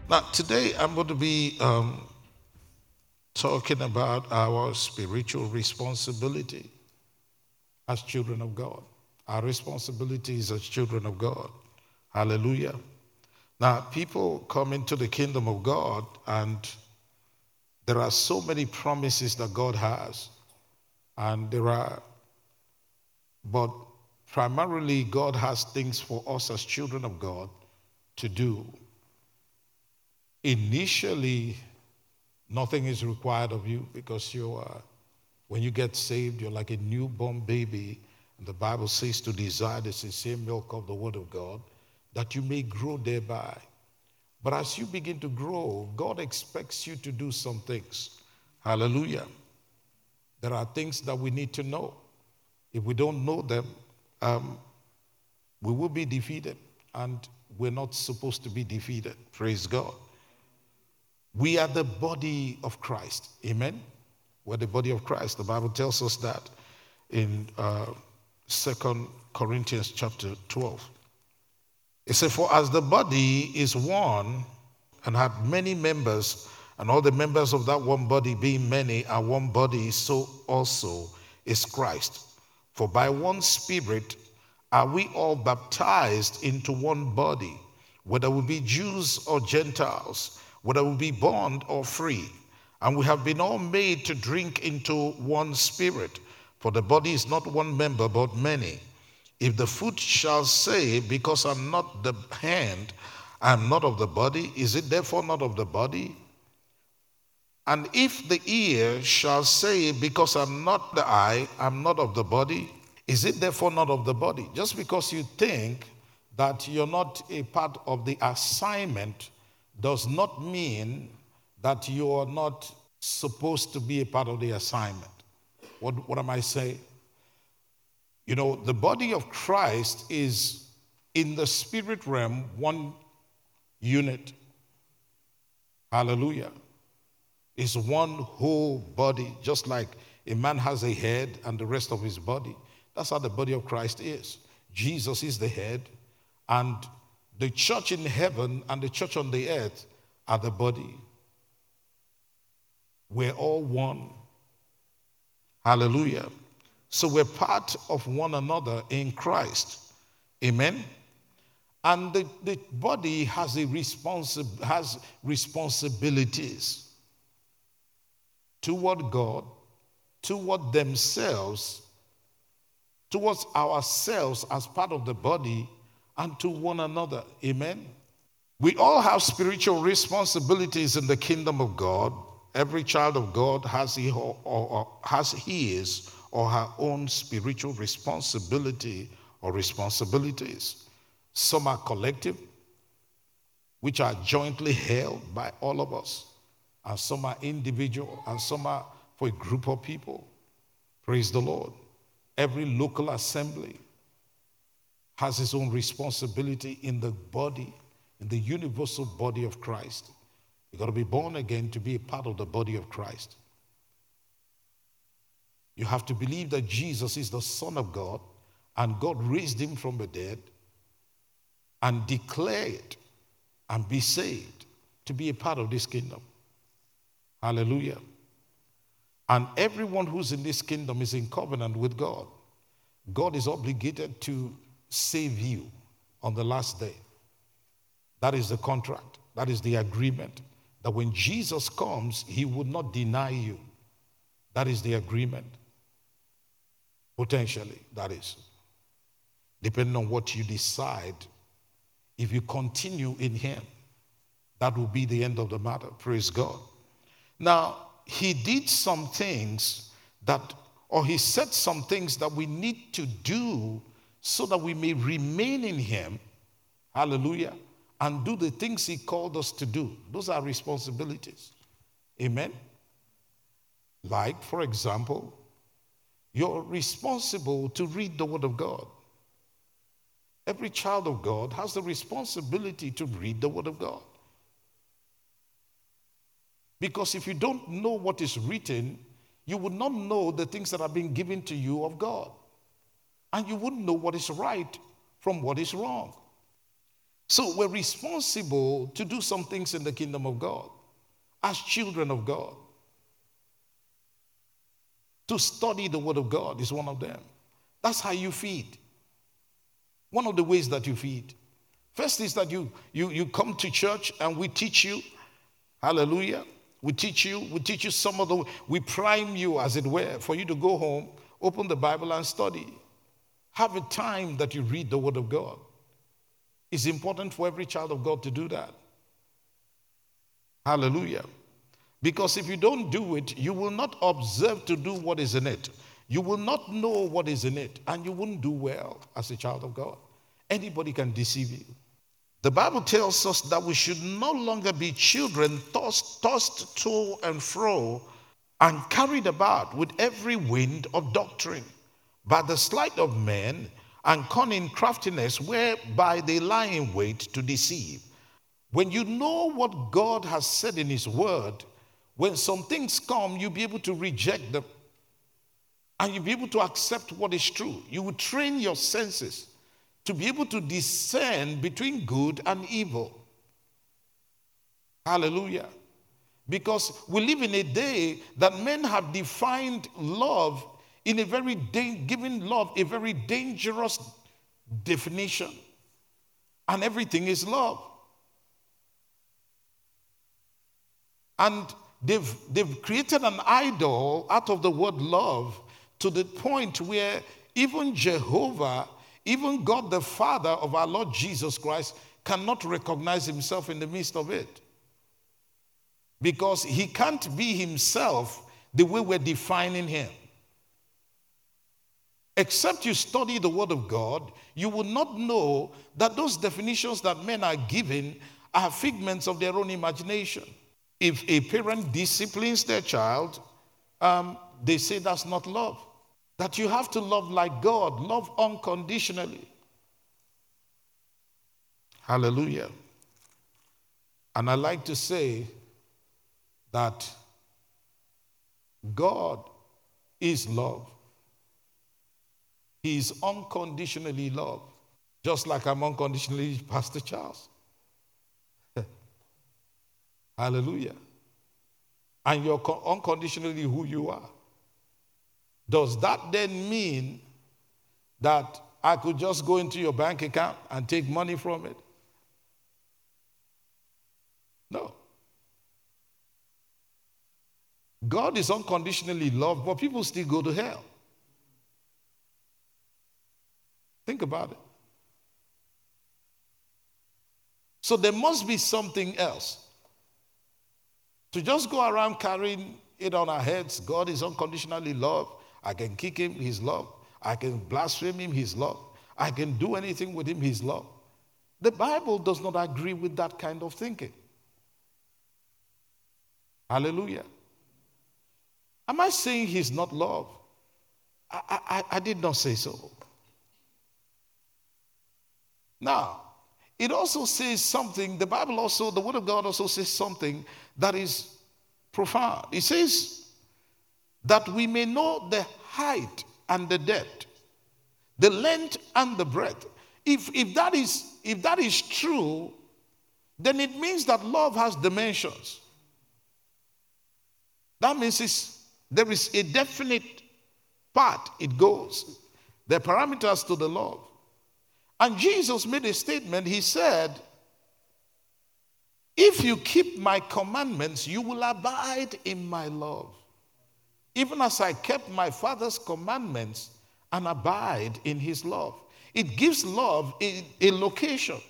Now, today I'm going to be talking about our spiritual responsibility as children of God. Our responsibilities as children of God. Hallelujah. Now, people come into the kingdom of God, and there are so many promises that God has. But primarily, God has things for us as children of God to do. Initially, nothing is required of you because when you get saved, you're like a newborn baby. And the Bible says to desire the sincere milk of the word of God, that you may grow thereby. But as you begin to grow, God expects you to do some things. Hallelujah. There are things that we need to know. If we don't know them, we will be defeated. And we're not supposed to be defeated. Praise God. We are the body of Christ. Amen? We're the body of Christ. The Bible tells us that in 2 Corinthians chapter 12. It says, for as the body is one and had many members, and all the members of that one body being many are one body, so also is Christ. For by one Spirit are we all baptized into one body, whether we be Jews or Gentiles, whether we be bond or free, and we have been all made to drink into one Spirit. For the body is not one member, but many. If the foot shall say, because I'm not the hand, I am not of the body, is it therefore not of the body? And if the ear shall say, because I'm not the eye, I'm not of the body, is it therefore not of the body? Just because you think that you're not a part of the assignment does not mean that you are not supposed to be a part of the assignment. What am I saying? You know, the body of Christ is in the spirit realm one unit. Hallelujah. It's one whole body, just like a man has a head and the rest of his body. That's how the body of Christ is. Jesus is the head, and the church in heaven and the church on the earth are the body. We're all one. Hallelujah. So we're part of one another in Christ. Amen. And the body has responsibilities toward God, toward themselves, towards ourselves as part of the body, and to one another. Amen. We all have spiritual responsibilities in the kingdom of God. Every child of God has his or her own spiritual responsibility or responsibilities. Some are collective, which are jointly held by all of us. And some are individual, and some are for a group of people. Praise the Lord. Every local assembly has its own responsibility in the body, in the universal body of Christ. You've got to be born again to be a part of the body of Christ. You have to believe that Jesus is the Son of God, and God raised him from the dead, and declare it and be saved to be a part of this kingdom. Hallelujah. And everyone who's in this kingdom is in covenant with God. God is obligated to save you on the last day. That is the contract. That is the agreement. That when Jesus comes, he would not deny you. That is the agreement. Potentially, that is. Depending on what you decide, if you continue in him, that will be the end of the matter. Praise God. Now, he did some things he said some things that we need to do so that we may remain in him. Hallelujah. And do the things he called us to do. Those are responsibilities. Amen. Like, for example, you're responsible to read the word of God. Every child of God has the responsibility to read the word of God. Because if you don't know what is written, you would not know the things that are being given to you of God. And you wouldn't know what is right from what is wrong. So we're responsible to do some things in the kingdom of God as children of God. To study the word of God is one of them. That's how you feed. One of the ways that you feed. First is that you come to church and we teach you. Hallelujah. We teach you some of the, we prime you, as it were, for you to go home, open the Bible and study. Have a time that you read the word of God. It's important for every child of God to do that. Hallelujah. Because if you don't do it, you will not observe to do what is in it. You will not know what is in it, and you wouldn't do well as a child of God. Anybody can deceive you. The Bible tells us that we should no longer be children tossed to and fro and carried about with every wind of doctrine by the sleight of men and cunning craftiness whereby they lie in wait to deceive. When you know what God has said in his word, when some things come, you'll be able to reject them and you'll be able to accept what is true. You will train your senses to be able to discern between good and evil. Hallelujah. Because we live in a day that men have defined love in a very, giving love a very dangerous definition. And everything is love. And they've created an idol out of the word love to the point where even Jehovah, even God the Father of our Lord Jesus Christ, cannot recognize himself in the midst of it. Because he can't be himself the way we're defining him. Except you study the word of God, you will not know that those definitions that men are giving are figments of their own imagination. If a parent disciplines their child, they say that's not love. That you have to love like God, love unconditionally. Hallelujah. And I like to say that God is love. He is unconditionally love. Just like I'm unconditionally Pastor Charles. Hallelujah. And you're unconditionally who you are. Does that then mean that I could just go into your bank account and take money from it? No. God is unconditionally loved, but people still go to hell. Think about it. So there must be something else. To just go around carrying it on our heads, God is unconditionally loved. I can kick him, he's love. I can blaspheme him, he's love. I can do anything with him, he's love. The Bible does not agree with that kind of thinking. Hallelujah. Am I saying he's not love? I did not say so. Now, it also says something, the Bible also, the Word of God also says something that is profound. It says that we may know the height and the depth, the length and the breadth. If that is true, then it means that love has dimensions. That means there is a definite path it goes. There are parameters to the love. And Jesus made a statement. He said, if you keep my commandments, you will abide in my love. Even as I kept my Father's commandments and abide in his love. It gives love a location.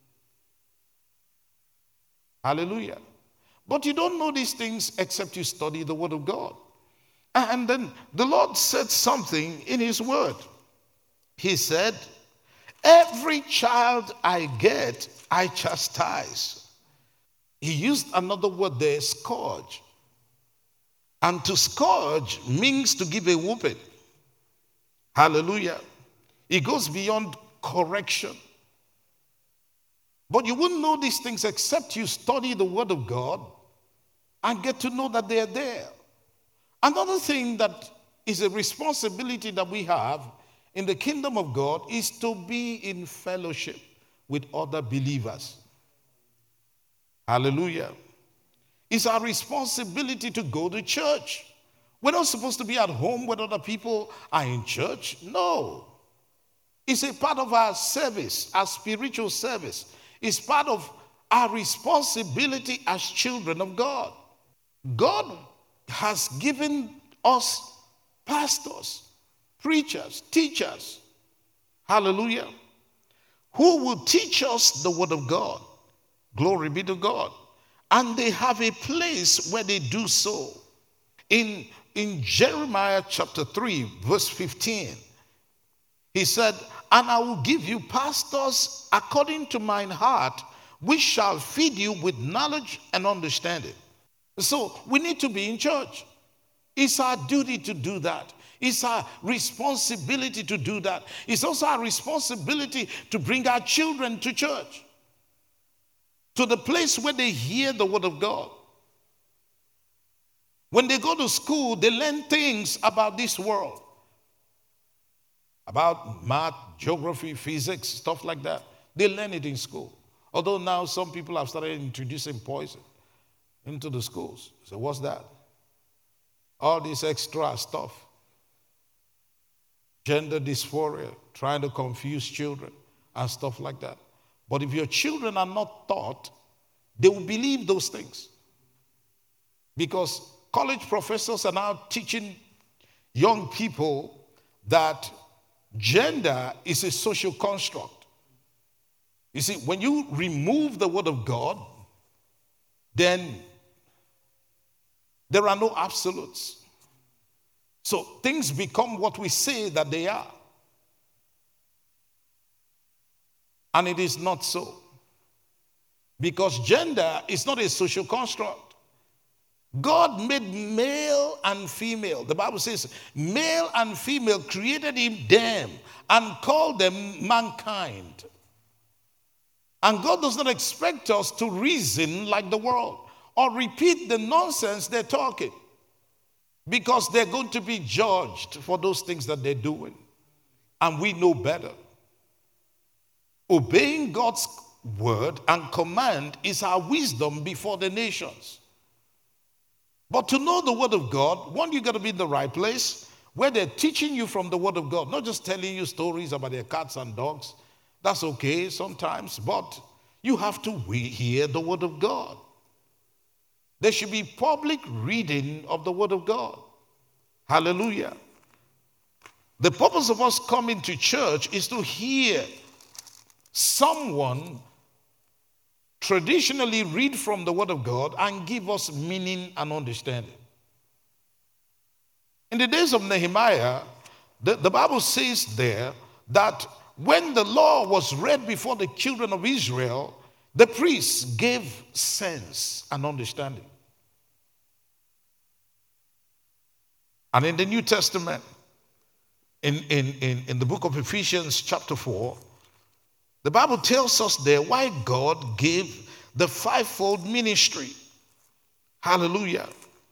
Hallelujah. But you don't know these things except you study the word of God. And then the Lord said something in his word. He said, every child I get, I chastise. He used another word there, scourge. And to scourge means to give a whooping. Hallelujah. It goes beyond correction. But you wouldn't know these things except you study the word of God and get to know that they are there. Another thing that is a responsibility that we have in the kingdom of God is to be in fellowship with other believers. Hallelujah. It's our responsibility to go to church. We're not supposed to be at home when other people are in church. No. It's a part of our service, our spiritual service. It's part of our responsibility as children of God. God has given us pastors, preachers, teachers, hallelujah, who will teach us the word of God. Glory be to God. And they have a place where they do so. In Jeremiah chapter 3, verse 15, he said, and I will give you pastors according to mine heart, which shall feed you with knowledge and understanding. So we need to be in church. It's our duty to do that. It's our responsibility to do that. It's also our responsibility to bring our children to church, to the place where they hear the word of God. When they go to school, they learn things about this world, about math, geography, physics, stuff like that. They learn it in school. Although now some people have started introducing poison into the schools. So what's that? All this extra stuff. Gender dysphoria, trying to confuse children and stuff like that. But if your children are not taught, they will believe those things. Because college professors are now teaching young people that gender is a social construct. You see, when you remove the word of God, then there are no absolutes. So things become what we say that they are. And it is not so. Because gender is not a social construct. God made male and female. The Bible says male and female created him them and called them mankind. And God does not expect us to reason like the world or repeat the nonsense they're talking, because they're going to be judged for those things that they're doing. And we know better. Obeying God's word and command is our wisdom before the nations. But to know the word of God, one, you got to be in the right place where they're teaching you from the word of God, not just telling you stories about their cats and dogs. That's okay sometimes, but you have to hear the word of God. There should be public reading of the word of God. Hallelujah. The purpose of us coming to church is to hear someone traditionally read from the word of God and give us meaning and understanding. In the days of Nehemiah, the Bible says there that when the law was read before the children of Israel, the priests gave sense and understanding. And in the New Testament, in the book of Ephesians chapter 4, the Bible tells us there why God gave the fivefold ministry. Hallelujah.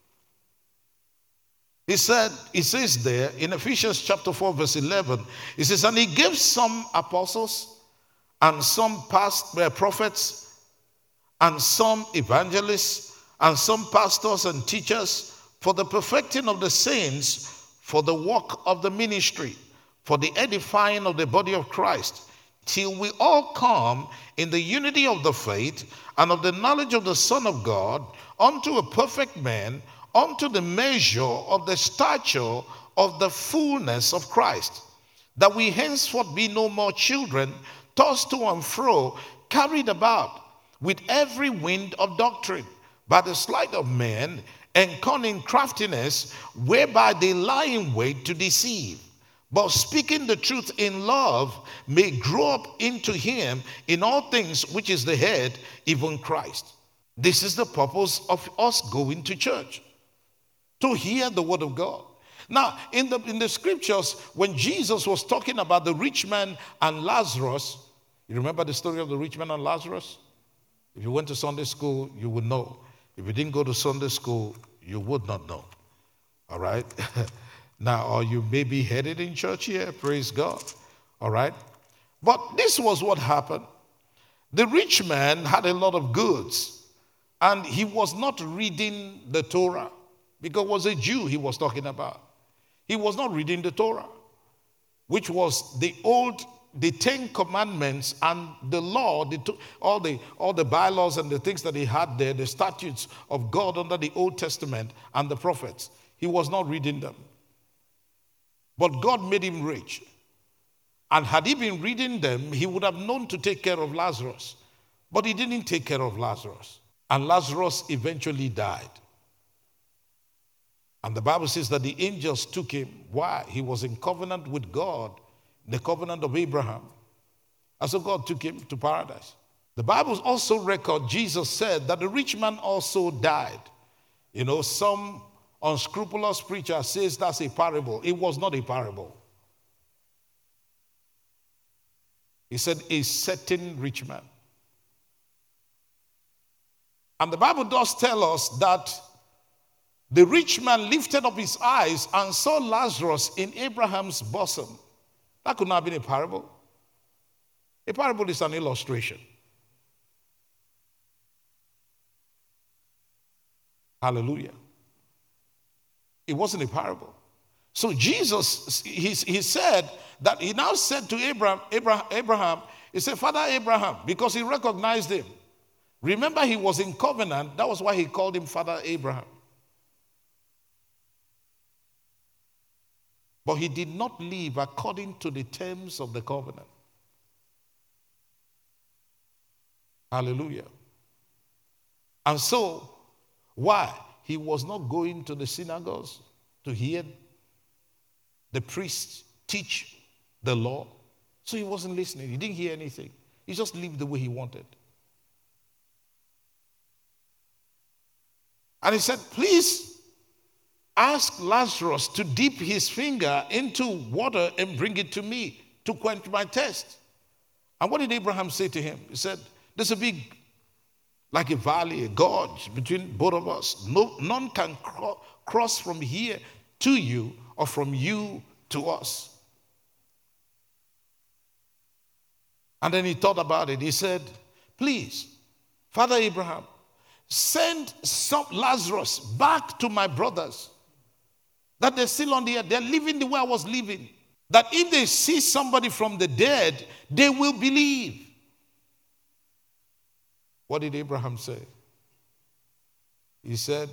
It says there in Ephesians chapter 4 verse 11, it says, and he gave some apostles and some prophets and some evangelists and some pastors and teachers for the perfecting of the saints, for the work of the ministry, for the edifying of the body of Christ, till we all come in the unity of the faith and of the knowledge of the Son of God, unto a perfect man, unto the measure of the stature of the fullness of Christ, that we henceforth be no more children, tossed to and fro, carried about with every wind of doctrine, by the sleight of men and cunning craftiness, whereby they lie in wait to deceive. But speaking the truth in love may grow up into him in all things, which is the head, even Christ. This is the purpose of us going to church, to hear the word of God. Now, in the scriptures, when Jesus was talking about the rich man and Lazarus, you remember the story of the rich man and Lazarus? If you went to Sunday school, you would know. If you didn't go to Sunday school, you would not know. All right? Now, or you may be headed in church here, praise God. All right? But this was what happened. The rich man had a lot of goods, and he was not reading the Torah because it was a Jew he was talking about. He was not reading the Torah, which was the 10 commandments and the law, all the bylaws and the things that he had there, the statutes of God under the Old Testament and the prophets. He was not reading them. But God made him rich. And had he been reading them, he would have known to take care of Lazarus. But he didn't take care of Lazarus. And Lazarus eventually died. And the Bible says that the angels took him. Why? He was in covenant with God, the covenant of Abraham. And so God took him to paradise. The Bible also records, Jesus said that the rich man also died. You know, some unscrupulous preacher says that's a parable. It was not a parable. He said a certain rich man. And the Bible does tell us that the rich man lifted up his eyes and saw Lazarus in Abraham's bosom. That could not have been a parable. A parable is an illustration. Hallelujah. It wasn't a parable. So Jesus, he said that he now said to Abraham, he said, Father Abraham, because he recognized him. Remember, he was in covenant. That was why he called him Father Abraham. But he did not live according to the terms of the covenant. Hallelujah. And so, why? He was not going to the synagogues to hear the priests teach the law. So he wasn't listening. He didn't hear anything. He just lived the way he wanted. And he said, please ask Lazarus to dip his finger into water and bring it to me to quench my thirst. And what did Abraham say to him? He said, there's a big, like a valley, a gorge between both of us. None can cross from here to you or from you to us. And then he thought about it. He said, please, Father Abraham, send some Lazarus back to my brothers, that they're still on the earth. They're living the way I was living. That if they see somebody from the dead, they will believe. What did Abraham say? He said,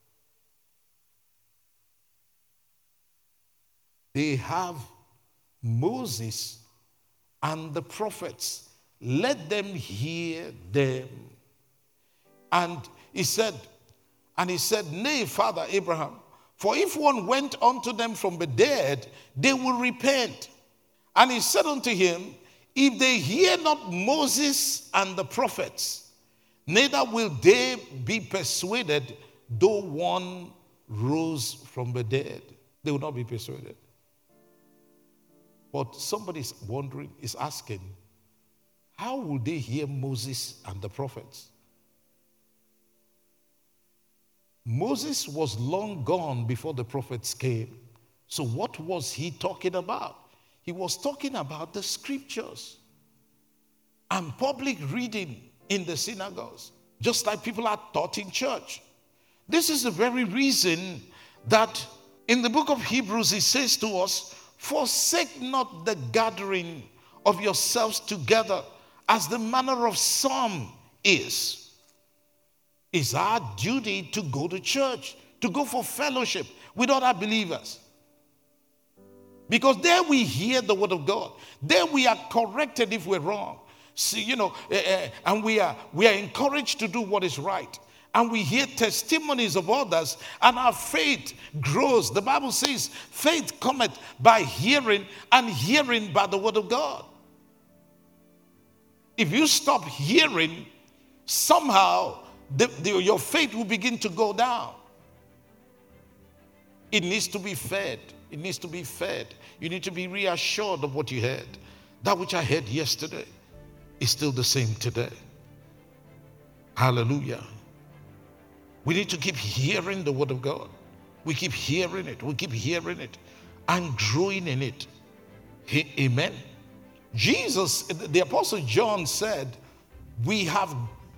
they have Moses and the prophets. Let them hear them. And he said, nay, Father Abraham, for if one went unto them from the dead, they will repent. And he said unto him, if they hear not Moses and the prophets, neither will they be persuaded, though one rose from the dead. They will not be persuaded. But somebody's wondering, is asking, how will they hear Moses and the prophets? Moses was long gone before the prophets came. So what was he talking about? He was talking about the scriptures and public reading in the synagogues, just like people are taught in church. This is the very reason that in the book of Hebrews it says to us, forsake not the gathering of yourselves together as the manner of some is. It's our duty to go to church, to go for fellowship with other believers. Because there we hear the word of God. There we are corrected if we're wrong. See, and we are encouraged to do what is right. And we hear testimonies of others, and our faith grows. The Bible says, faith cometh by hearing, and hearing by the word of God. If you stop hearing, somehow your faith will begin to go down. It needs to be fed. It needs to be fed. You need to be reassured of what you heard. That which I heard yesterday is still the same today. Hallelujah. We need to keep hearing the word of God. We keep hearing it. We keep hearing it and growing in it. Amen. Jesus, the Apostle John said we have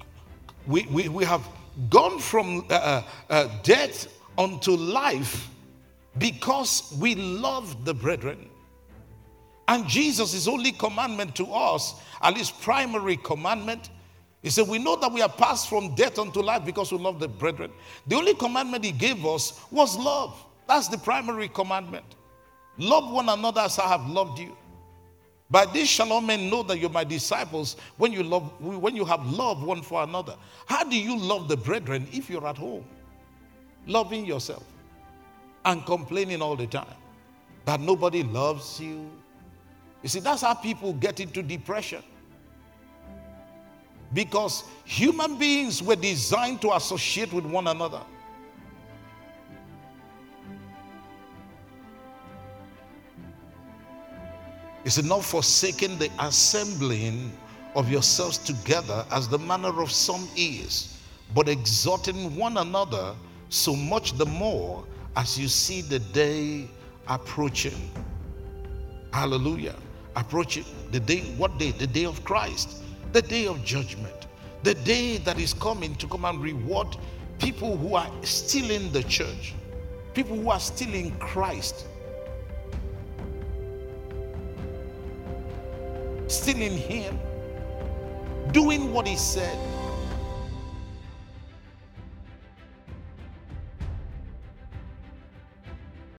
gone from death unto life because we love the brethren. And Jesus' only commandment to us, at least primary commandment, he said, we know that we are passed from death unto life because we love the brethren. The only commandment he gave us was love. That's the primary commandment. Love one another as I have loved you. By this shall all men know that you're my disciples, when you have love one for another. How do you love the brethren if you're at home? Loving yourself and complaining all the time that nobody loves you. You see, that's how people get into depression. Because human beings were designed to associate with one another. Is it not forsaking the assembling of yourselves together as the manner of some is, but exhorting one another so much the more as you see the day approaching? Hallelujah. Approaching the day, what day? The day of Christ, the day of judgment, the day that is coming to come and reward people who are still in the church, people who are still in Christ, still in him, doing what he said,